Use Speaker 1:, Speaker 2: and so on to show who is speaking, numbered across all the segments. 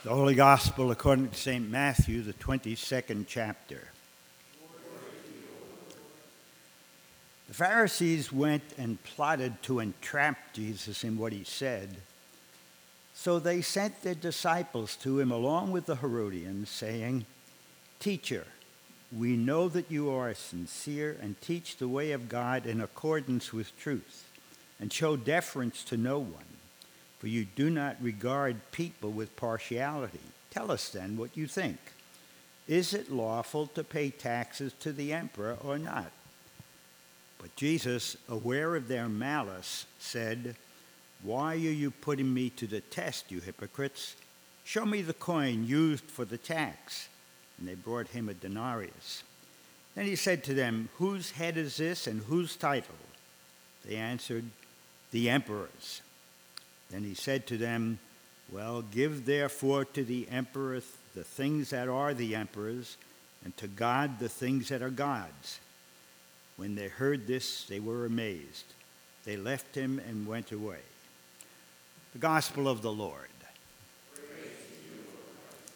Speaker 1: The Holy Gospel according to St. Matthew, the 22nd chapter. The Pharisees went and plotted to entrap Jesus in what he said. So they sent their disciples to him along with the Herodians, saying, "Teacher, we know that you are sincere and teach the way of God in accordance with truth, and show deference to no one. For you do not regard people with partiality. Tell us then what you think. Is it lawful to pay taxes to the emperor or not?" But Jesus, aware of their malice, said, "Why are you putting me to the test, you hypocrites? Show me the coin used for the tax." And they brought him a denarius. Then he said to them, "Whose head is this and whose title?" They answered, "The emperor's." Then he said to them, "Well, give therefore to the emperor the things that are the emperor's, and to God the things that are God's." When they heard this, they were amazed. They left him and went away. The Gospel of the Lord.
Speaker 2: Praise to you, Lord.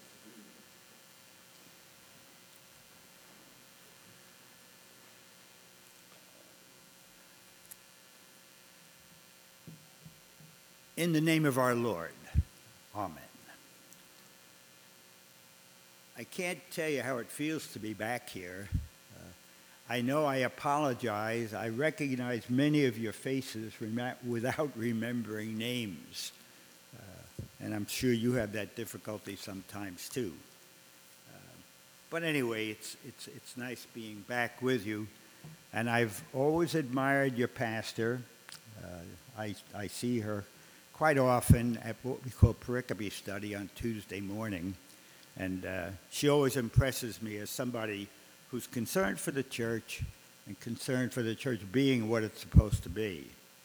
Speaker 1: In the name of our Lord, Amen. I can't tell you how it feels to be back here. I know I apologize. I recognize many of your faces without remembering names. And I'm sure you have that difficulty sometimes too. But anyway, it's nice being back with you. And I've always admired your pastor. I see her quite often at what we call pericope study on Tuesday morning. And she always impresses me as somebody who's concerned for the church and concerned for the church being what it's supposed to be.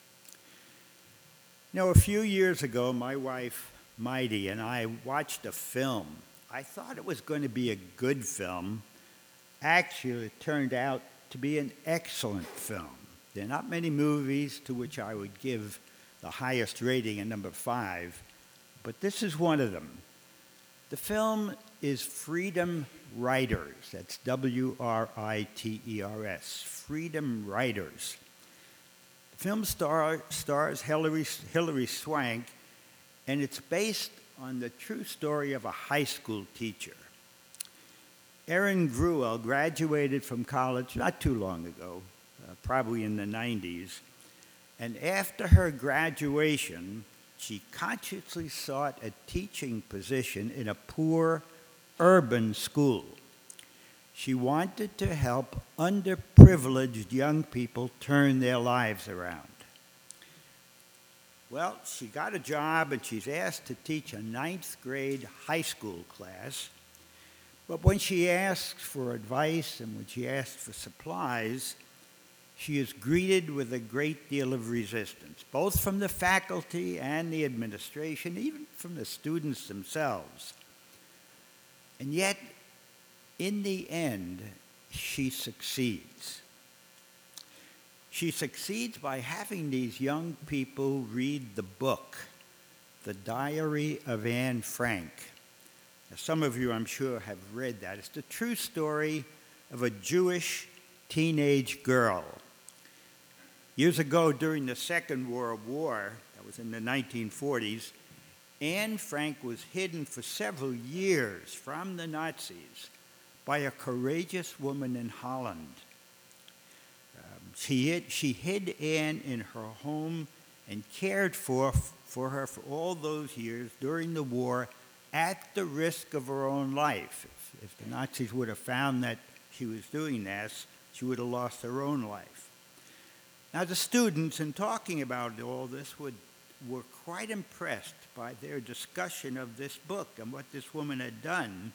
Speaker 1: You know, a few years ago, my wife, Mighty, and I watched a film. I thought it was going to be a good film. Actually, it turned out to be an excellent film. There are not many movies to which I would give the highest rating, a number 5, but this is one of them. The film is Freedom Writers. That's Writers. Freedom Writers. The film stars Hilary Swank, and it's based on the true story of a high school teacher. Erin Gruwell graduated from college not too long ago, probably in the 90s, and after her graduation, she consciously sought a teaching position in a poor urban school. She wanted to help underprivileged young people turn their lives around. Well, she got a job and she's asked to teach a 9th grade high school class. But when she asks for advice and when she asks for supplies, she is greeted with a great deal of resistance, both from the faculty and the administration, even from the students themselves. And yet, in the end, she succeeds. She succeeds by having these young people read the book, The Diary of Anne Frank. Now, some of you, I'm sure, have read that. It's the true story of a Jewish teenage girl. Years ago, during the Second World War, that was in the 1940s, Anne Frank was hidden for several years from the Nazis by a courageous woman in Holland. She hid Anne in her home and cared for her for all those years during the war at the risk of her own life. If the Nazis would have found that she was doing this, she would have lost her own life. Now, the students, in talking about all this, were quite impressed by their discussion of this book and what this woman had done.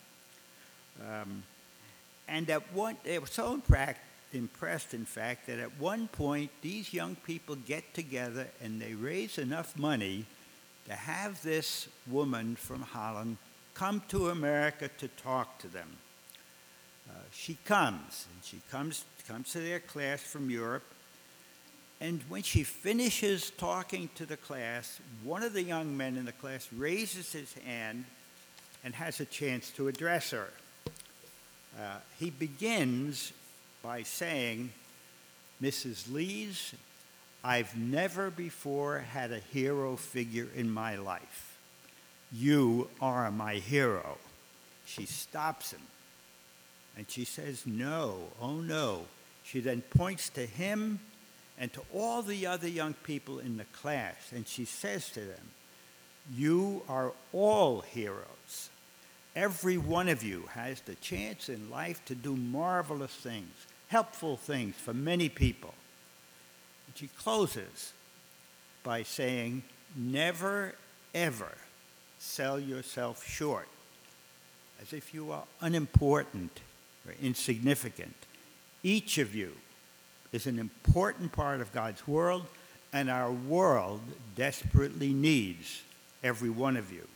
Speaker 1: And they were so impressed, in fact, that at one point, these young people get together and they raise enough money to have this woman from Holland come to America to talk to them. She comes to their class from Europe. And when she finishes talking to the class, one of the young men in the class raises his hand and has a chance to address her. He begins by saying, "Mrs. Lees, I've never before had a hero figure in my life. You are my hero." She stops him, and she says, "No, oh no." She then points to him and to all the other young people in the class, and she says to them, "You are all heroes. Every one of you has the chance in life to do marvelous things, helpful things for many people." And she closes by saying, "Never, ever sell yourself short, as if you are unimportant or insignificant. Each of you is an important part of God's world, and our world desperately needs every one of you."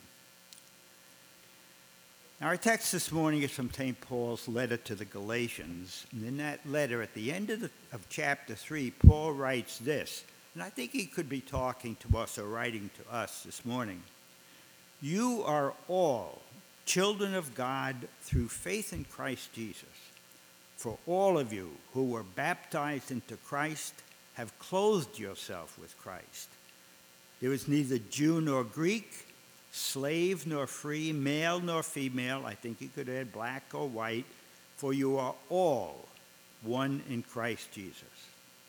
Speaker 1: Now, our text this morning is from St. Paul's letter to the Galatians. And in that letter, at the end of chapter 3, Paul writes this, and I think he could be talking to us or writing to us this morning. "You are all children of God through faith in Christ Jesus. For all of you who were baptized into Christ have clothed yourself with Christ. There is neither Jew nor Greek, slave nor free, male nor female," I think you could add black or white, "for you are all one in Christ Jesus."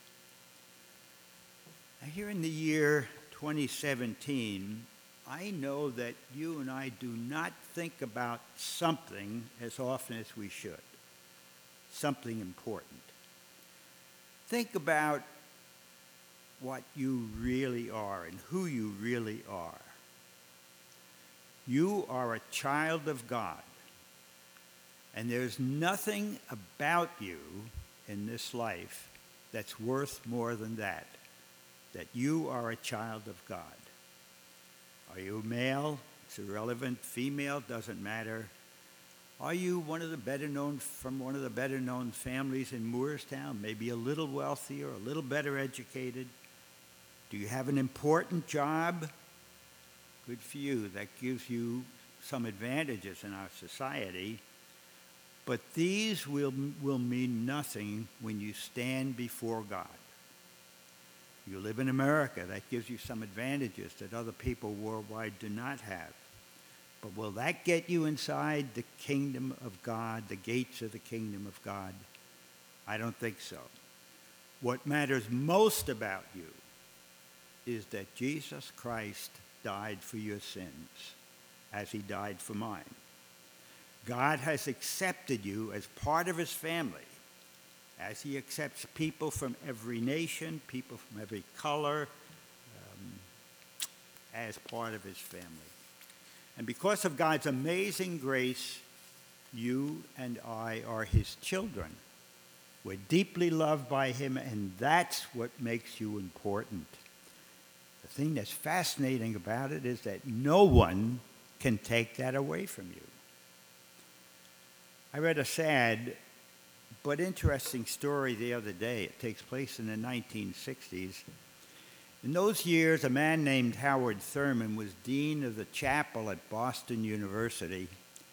Speaker 1: Now, here in the year 2017, I know that you and I do not think about something as often as we should, something important. Think about what you really are and who you really are. You are a child of God, and there's nothing about you in this life that's worth more than that you are a child of God. Are you male? It's irrelevant. Female? Doesn't matter. Are you from one of the better known families in Moorestown, maybe a little wealthier, a little better educated? Do you have an important job? Good for you. That gives you some advantages in our society. But these will mean nothing when you stand before God. You live in America. That gives you some advantages that other people worldwide do not have. But will that get you inside the kingdom of God, the gates of the kingdom of God? I don't think so. What matters most about you is that Jesus Christ died for your sins, as he died for mine. God has accepted you as part of his family, as he accepts people from every nation, people from every color, as part of his family. And because of God's amazing grace, you and I are his children. We're deeply loved by him, and that's what makes you important. The thing that's fascinating about it is that no one can take that away from you. I read a sad but interesting story the other day. It takes place in the 1960s. In those years, a man named Howard Thurman was dean of the chapel at Boston University.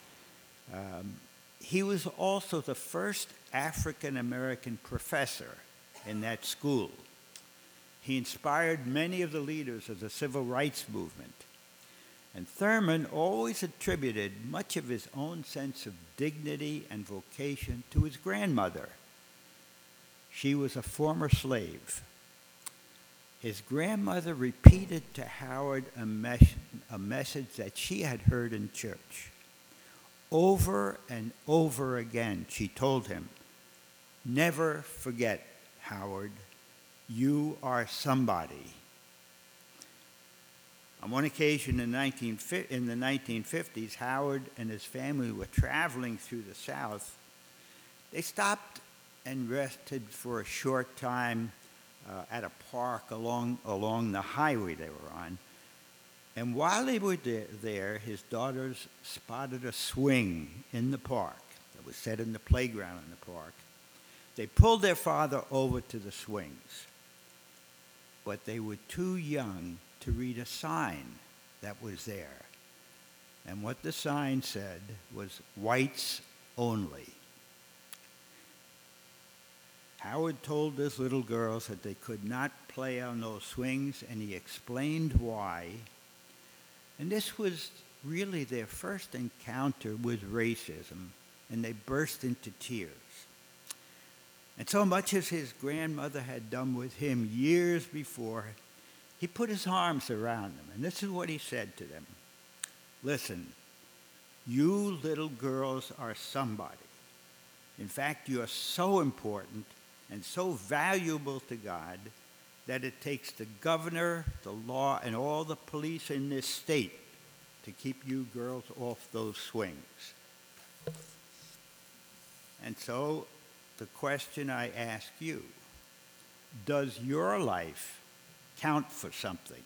Speaker 1: He was also the first African-American professor in that school. He inspired many of the leaders of the civil rights movement. And Thurman always attributed much of his own sense of dignity and vocation to his grandmother. She was a former slave. His grandmother repeated to Howard a message that she had heard in church. Over and over again, she told him, "Never forget, Howard, you are somebody." On one occasion in the 1950s, Howard and his family were traveling through the South. They stopped and rested for a short time at a park along the highway they were on. And while they were there, his daughters spotted a swing in the park that was set in the playground in the park. They pulled their father over to the swings, but they were too young to read a sign that was there. And what the sign said was whites only. Howard told his little girls that they could not play on those swings, and he explained why. And this was really their first encounter with racism, and they burst into tears. And so much as his grandmother had done with him years before, he put his arms around them, and this is what he said to them. Listen, you little girls are somebody. In fact, you are so important and so valuable to God that it takes the governor, the law, and all the police in this state to keep you girls off those swings. And so the question I ask you, does your life count for something?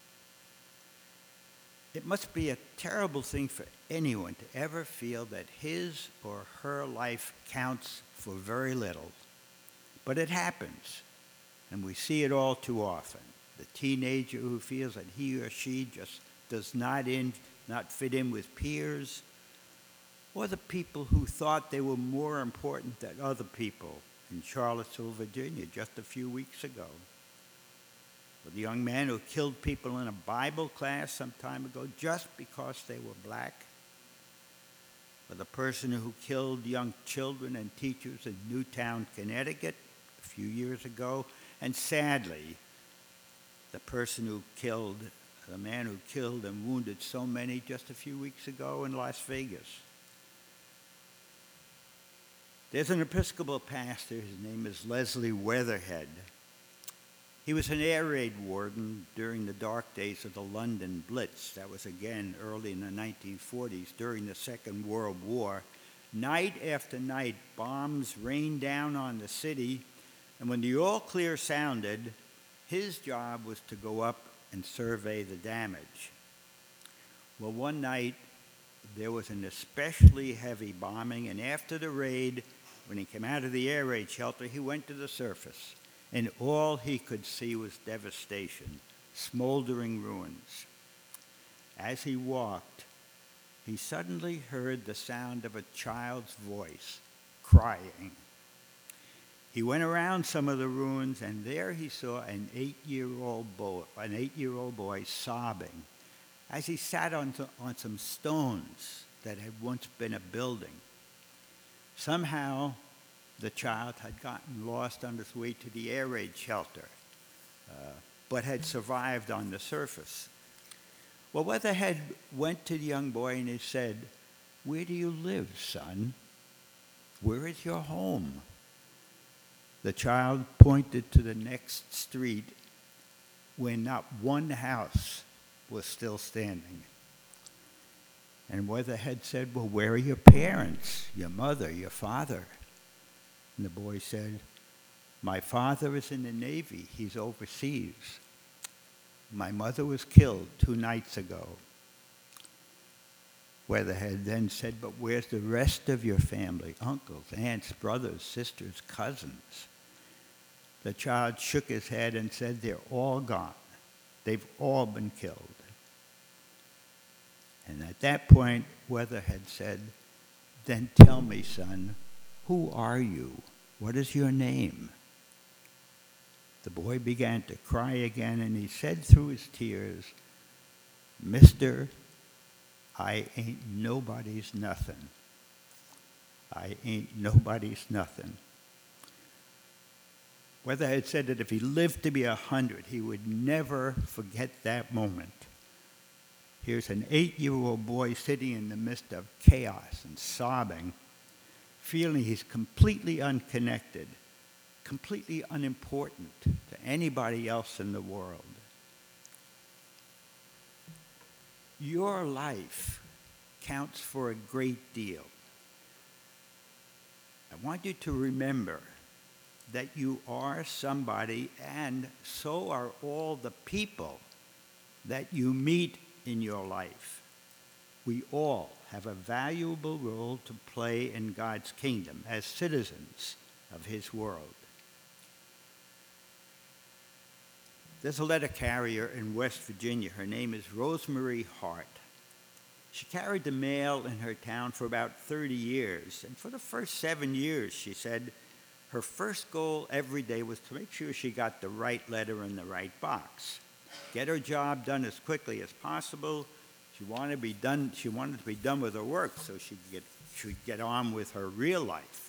Speaker 1: It must be a terrible thing for anyone to ever feel that his or her life counts for very little. But it happens, and we see it all too often. The teenager who feels that he or she just does not fit in with peers, or the people who thought they were more important than other people in Charlottesville, Virginia, just a few weeks ago. Or the young man who killed people in a Bible class some time ago just because they were black. Or the person who killed young children and teachers in Newtown, Connecticut a few years ago. And sadly, the man who killed and wounded so many just a few weeks ago in Las Vegas. There's an Episcopal pastor, his name is Leslie Weatherhead. He was an air raid warden during the dark days of the London Blitz. That was again early in the 1940s during the Second World War. Night after night, bombs rained down on the city, and when the all clear sounded, his job was to go up and survey the damage. Well, one night, there was an especially heavy bombing, and after the raid, when he came out of the air raid shelter, he went to the surface, and all he could see was devastation, smoldering ruins. As he walked, he suddenly heard the sound of a child's voice crying. He went around some of the ruins, and there he saw an 8-year-old boy sobbing as he sat on some stones that had once been a building. Somehow, the child had gotten lost on his way to the air raid shelter, but had survived on the surface. Well, Weatherhead went to the young boy and he said, "Where do you live, son? Where is your home?" The child pointed to the next street where not one house was still standing. And Weatherhead said, "Well, where are your parents, your mother, your father?" And the boy said, "My father is in the Navy. He's overseas. My mother was killed 2 nights ago." Weatherhead then said, "But where's the rest of your family? Uncles, aunts, brothers, sisters, cousins?" The child shook his head and said, "They're all gone. They've all been killed." And at that point, Weatherhead said, "Then tell me, son, who are you? What is your name?" The boy began to cry again, and he said through his tears, "Mister, I ain't nobody's nothing. I ain't nobody's nothing." Weatherhead said that if he lived to be 100, he would never forget that moment. Here's an 8-year-old boy sitting in the midst of chaos and sobbing, feeling he's completely unconnected, completely unimportant to anybody else in the world. Your life counts for a great deal. I want you to remember that you are somebody, and so are all the people that you meet in your life. We all have a valuable role to play in God's kingdom as citizens of His world. There's a letter carrier in West Virginia. Her name is Rosemary Hart. She carried the mail in her town for about 30 years. And for the first 7 years, she said, her first goal every day was to make sure she got the right letter in the right box. Get her job done as quickly as possible. She wanted to be done with her work so she could get on with her real life.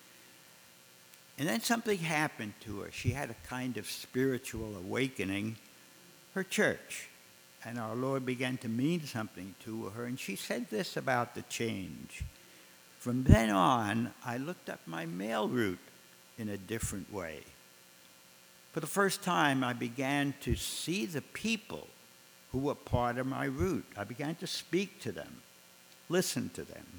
Speaker 1: And then something happened to her. She had a kind of spiritual awakening. Her church and our Lord began to mean something to her, and she said this about the change. From then on, I looked up my mail route in a different way. For the first time, I began to see the people who were part of my route. I began to speak to them, listen to them.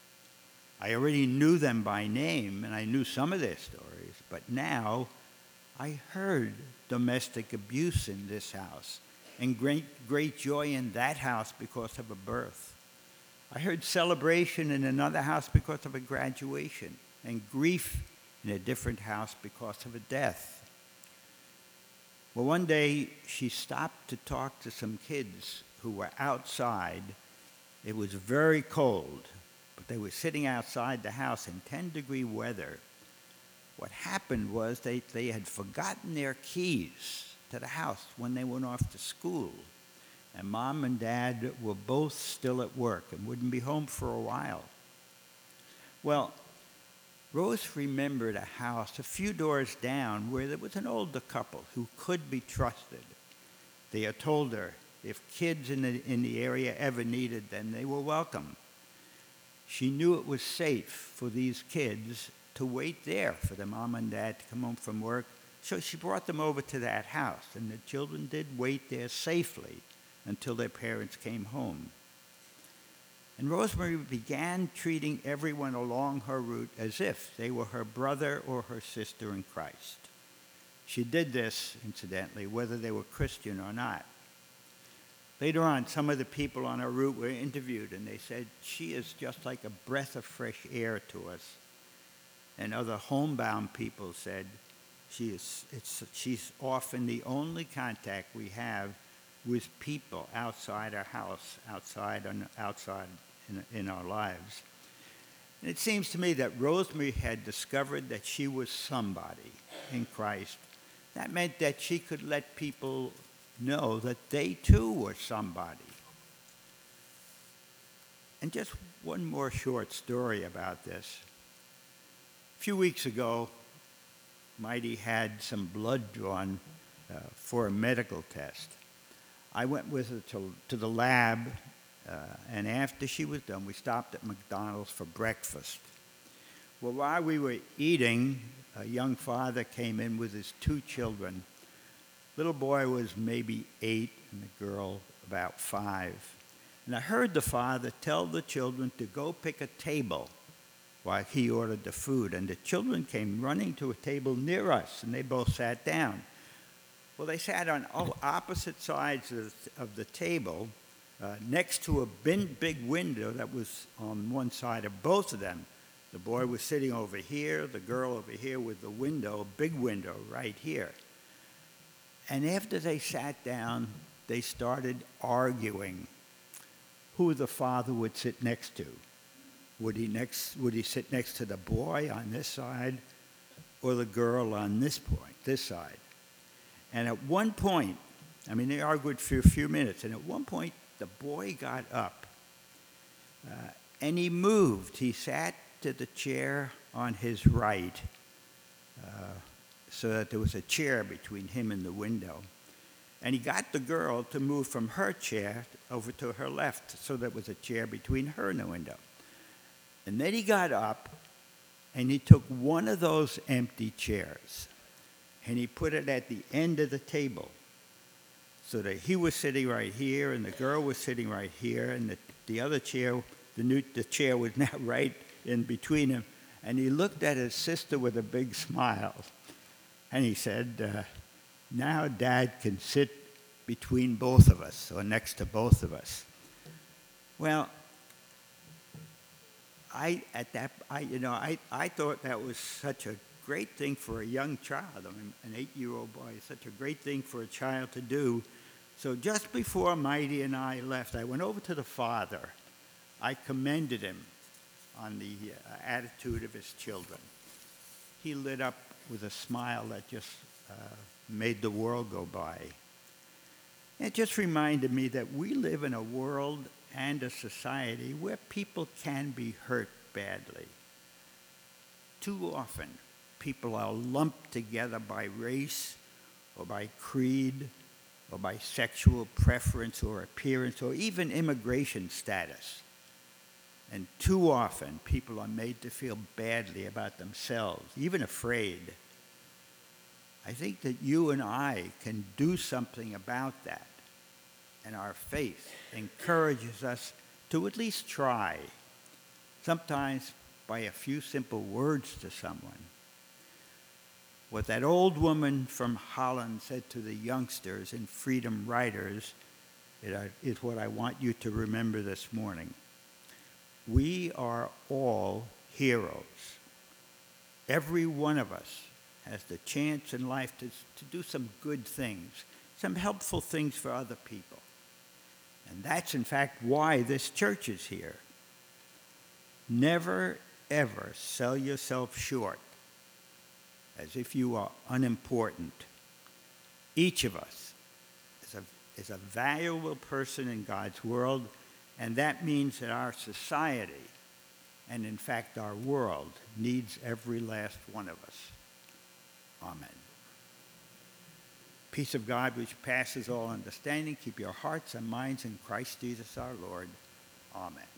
Speaker 1: I already knew them by name, and I knew some of their stories, but now I heard domestic abuse in this house, and great joy in that house because of a birth. I heard celebration in another house because of a graduation, and grief in a different house because of a death. Well, one day she stopped to talk to some kids who were outside. It was very cold, but they were sitting outside the house in 10-degree weather. What happened was they had forgotten their keys to the house when they went off to school. And Mom and Dad were both still at work and wouldn't be home for a while. Well, Rose remembered a house a few doors down where there was an older couple who could be trusted. They had told her if kids in the area ever needed them, they were welcome. She knew it was safe for these kids to wait there for their mom and dad to come home from work, so she brought them over to that house, and the children did wait there safely until their parents came home. And Rosemary began treating everyone along her route as if they were her brother or her sister in Christ. She did this, incidentally, whether they were Christian or not. Later on, some of the people on her route were interviewed, and they said, she is just like a breath of fresh air to us. And other homebound people said, she's often the only contact we have with people outside our house, outside in our lives. And it seems to me that Rosemary had discovered that she was somebody in Christ. That meant that she could let people know that they too were somebody. And just one more short story about this. A few weeks ago, Mighty had some blood drawn for a medical test. I went with her to the lab, and after she was done, we stopped at McDonald's for breakfast. Well, while we were eating, a young father came in with his 2 children. Little boy was maybe 8, and the girl about 5. And I heard the father tell the children to go pick a table while he ordered the food. And the children came running to a table near us, and they both sat down. Well, they sat on opposite sides of the table next to a big window that was on one side of both of them. The boy was sitting over here, the girl over here with the window, a big window right here. And after they sat down, they started arguing who the father would sit next to. Would he sit next to the boy on this side or the girl on this side? And at one point, they argued for a few minutes, and at one point, the boy got up, and he moved. He sat to the chair on his right, so that there was a chair between him and the window. And he got the girl to move from her chair over to her left, so there was a chair between her and the window. And then he got up, and he took one of those empty chairs, and he put it at the end of the table, so that he was sitting right here, and the girl was sitting right here, and the other chair, the chair was now right in between them. And he looked at his sister with a big smile, and he said, now Dad can sit between both of us, or next to both of us. Well, I thought that was such a great thing for a young child. An 8-year-old boy, such a great thing for a child to do. So just before Mighty and I left, I went over to the father, I commended him on the attitude of his children. He lit up with a smile that just made the world go by. It just reminded me that we live in a world and a society where people can be hurt badly. Too often, people are lumped together by race or by creed or by sexual preference or appearance or even immigration status. And too often, people are made to feel badly about themselves, even afraid. I think that you and I can do something about that. And our faith encourages us to at least try, sometimes by a few simple words to someone. What that old woman from Holland said to the youngsters in Freedom Riders is what I want you to remember this morning. We are all heroes. Every one of us has the chance in life to do some good things, some helpful things for other people. And that's, in fact, why this church is here. Never, ever sell yourself short as if you are unimportant. Each of us is a valuable person in God's world, and that means that our society, and in fact our world, needs every last one of us. Amen. Peace of God, which passes all understanding, keep your hearts and minds in Christ Jesus our Lord. Amen.